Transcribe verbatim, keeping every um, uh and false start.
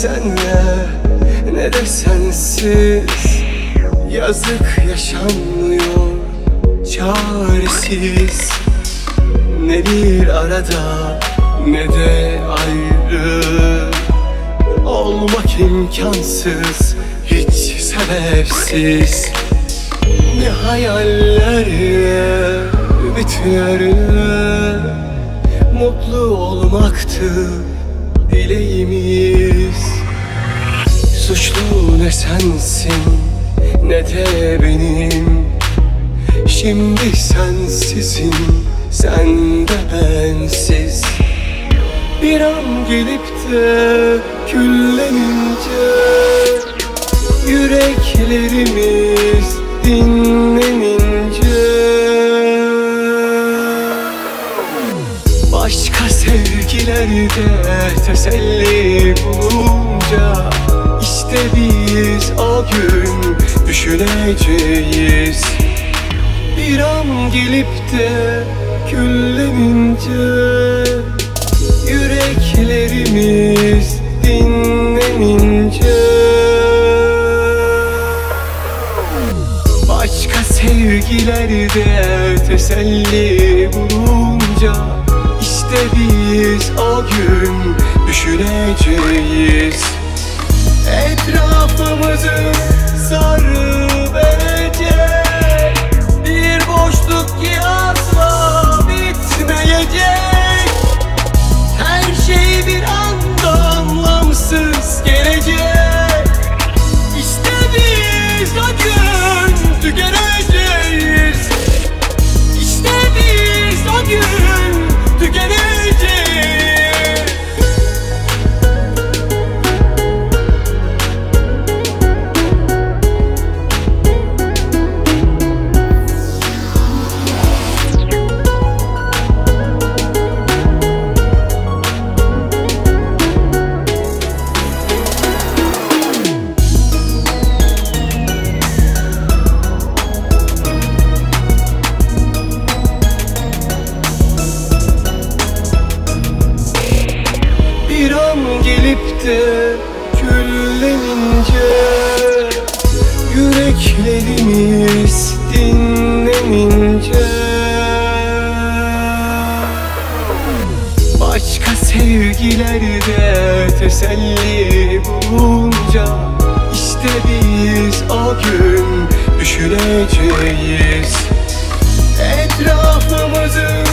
senle ne de sensiz. Yazık yaşanmıyor çaresiz. Ne bir arada ne de ayrı, olmak imkansız hiç sebepsiz. Ne hayallerle ümitlerle mutlu olmaktı dileğimiz. Suçlu ne sensin ne de benim. Şimdi sensizim, sen de bensiz. Bir an gelip de küllenince yüreklerimiz dinlenince, başka sevgilerde teselli bulunca, İşte biz o gün düşüneceğiz. Bir an gelip de küllenince yüreklerimiz dinlenince, başka sevgilerde teselli bulunca, İşte biz o gün düşüneceğiz. Etrafımızı sarıp verecek bir boşluk ki asla bitmeyecek. Her şey bir anda anlamsız gelecek. İşte biz o gün tükeneceğiz. İşte biz o gün tükeneceğiz. Bir an gelip de küllenince yüreklerimiz dinlenince, başka sevgilerde teselli bulunca, İşte biz o gün düşüneceğiz. Etrafımızı